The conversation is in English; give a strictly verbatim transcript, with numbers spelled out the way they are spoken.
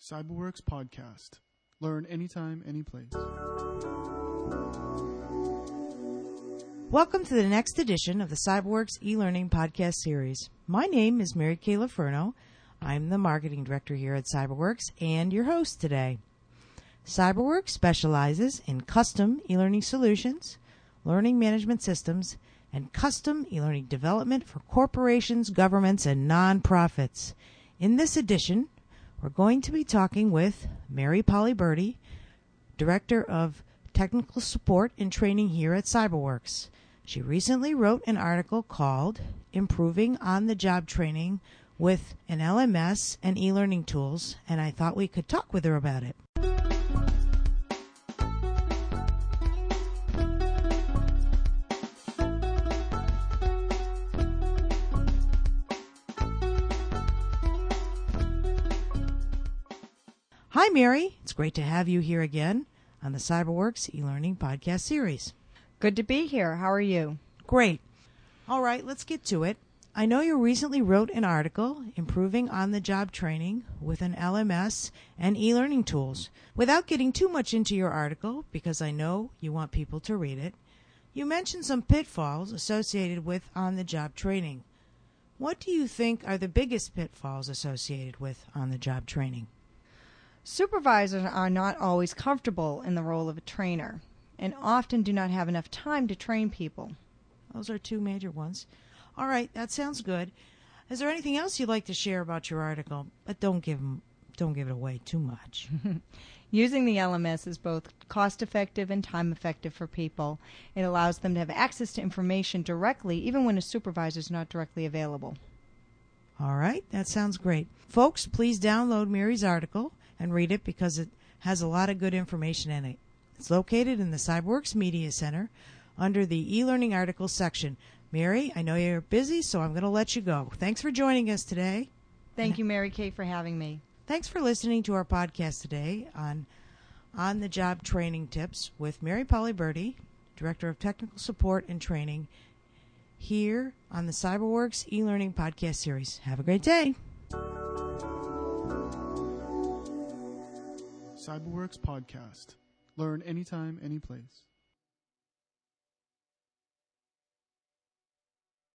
CyberWorks Podcast. Learn anytime, anyplace. Welcome to the next edition of the CyberWorks e-learning podcast series. My name is Mary Kay Laferno. I'm the marketing director here at CyberWorks and your host today. CyberWorks specializes in custom e-learning solutions, learning management systems, and custom e-learning development for corporations, governments, and nonprofits. In this edition, we're going to be talking with Mary Poliberti, Director of Technical Support and Training here at CyberWorks. She recently wrote an article called Improving on-the-Job Training with an L M S and e-learning tools, and I thought we could talk with her about it. Hi, Mary. It's great to have you here again on the CyberWorks e-learning podcast series. Good to be here. How are you? Great. All right, let's get to it. I know you recently wrote an article, Improving on-the-Job Training with an L M S and e-learning tools. Without getting too much into your article, because I know you want people to read it, you mentioned some pitfalls associated with on-the-job training. What do you think are the biggest pitfalls associated with on-the-job training? Supervisors are not always comfortable in the role of a trainer and often do not have enough time to train people. Those are two major ones. All right, that sounds good. Is there anything else you'd like to share about your article? But don't give 'em, don't give it away too much. Using the L M S is both cost-effective and time-effective for people. It allows them to have access to information directly, even when a supervisor is not directly available. All right, that sounds great. Folks, please download Mary's article and read it because it has a lot of good information in it. It's located in the CyberWorks Media Center under the e-learning articles section. Mary, I know you're busy, so I'm going to let you go. Thanks for joining us today. Thank you, Mary Kay, for having me. Thanks for listening to our podcast today on on-the-job training tips with Mary Poliberti, Director of Technical Support and Training, here on the CyberWorks e-learning podcast series. Have a great day. CyberWorks Podcast. Learn anytime, anyplace.